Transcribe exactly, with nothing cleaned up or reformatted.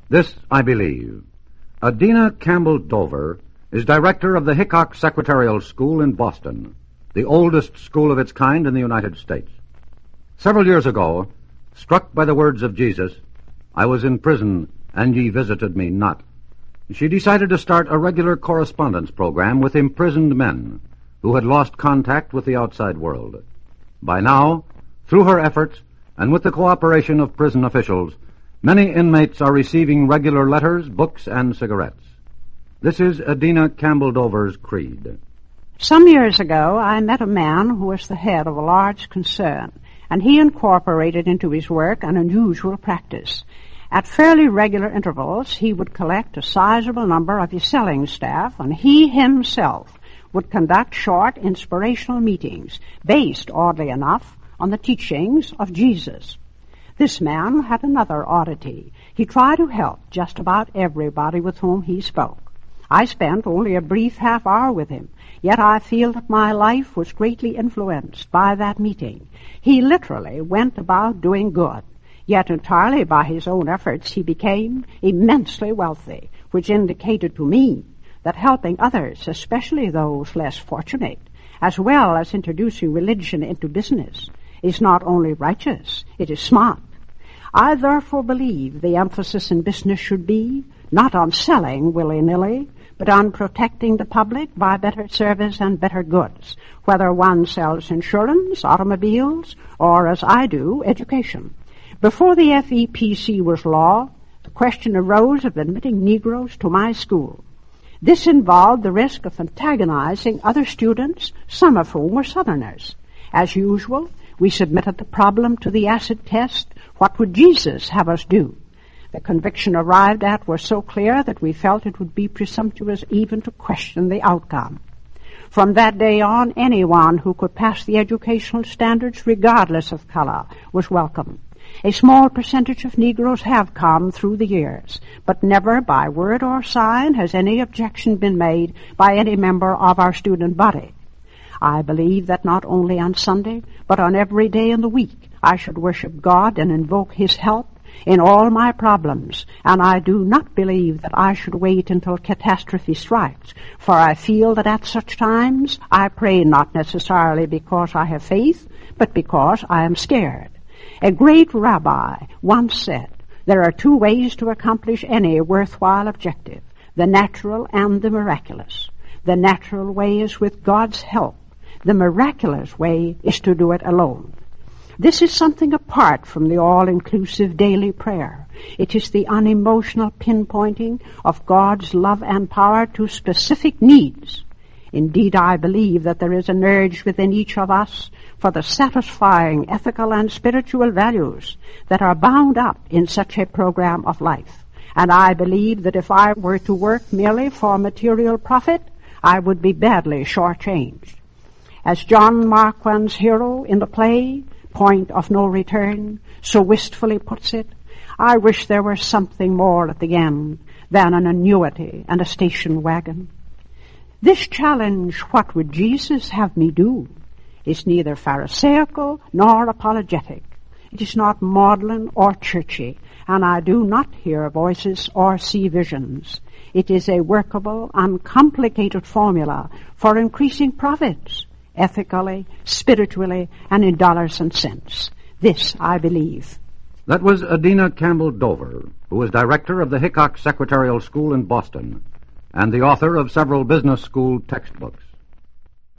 This I believe. Adina Campbell Dover is director of the Hickok Secretarial School in Boston, the oldest school of its kind in the United States. Several years ago, struck by the words of Jesus, "I was in prison, and ye visited me not," she decided to start a regular correspondence program with imprisoned men who had lost contact with the outside world. By now, through her efforts and with the cooperation of prison officials, many inmates are receiving regular letters, books, and cigarettes. This is Adina Campbell Dover's creed. Some years ago, I met a man who was the head of a large concern, and he incorporated into his work an unusual practice. At fairly regular intervals, he would collect a sizable number of his selling staff, and he himself would conduct short inspirational meetings based, oddly enough, on the teachings of Jesus. This man had another oddity. He tried to help just about everybody with whom he spoke. I spent only a brief half hour with him, yet I feel that my life was greatly influenced by that meeting. He literally went about doing good, yet entirely by his own efforts he became immensely wealthy, which indicated to me that helping others, especially those less fortunate, as well as introducing religion into business, is not only righteous, it is smart. I therefore believe the emphasis in business should be not on selling willy-nilly, but on protecting the public by better service and better goods, whether one sells insurance, automobiles, or, as I do, education. Before the F E P C was law, the question arose of admitting Negroes to my school. This involved the risk of antagonizing other students, some of whom were Southerners. As usual, we submitted the problem to the acid test. What would Jesus have us do? The conviction arrived at was so clear that we felt it would be presumptuous even to question the outcome. From that day on, anyone who could pass the educational standards, regardless of color, was welcome. A small percentage of Negroes have come through the years, but never by word or sign has any objection been made by any member of our student body. I believe that not only on Sunday, but on every day in the week, I should worship God and invoke His help in all my problems, and I do not believe that I should wait until catastrophe strikes, for I feel that at such times I pray not necessarily because I have faith, but because I am scared. A great rabbi once said, there are two ways to accomplish any worthwhile objective, the natural and the miraculous. The natural way is with God's help. The miraculous way is to do it alone. This is something apart from the all-inclusive daily prayer. It is the unemotional pinpointing of God's love and power to specific needs. Indeed, I believe that there is an urge within each of us for the satisfying ethical and spiritual values that are bound up in such a program of life. And I believe that if I were to work merely for material profit, I would be badly shortchanged. As John Marquand's hero in the play, Point of No Return, so wistfully puts it, I wish there were something more at the end than an annuity and a station wagon. This challenge, what would Jesus have me do, is neither pharisaical nor apologetic. It is not maudlin or churchy, and I do not hear voices or see visions. It is a workable, uncomplicated formula for increasing profits, ethically, spiritually, and in dollars and cents. This I believe. That was Adina Campbell Dover, who was director of the Hickok Secretarial School in Boston and the author of several business school textbooks.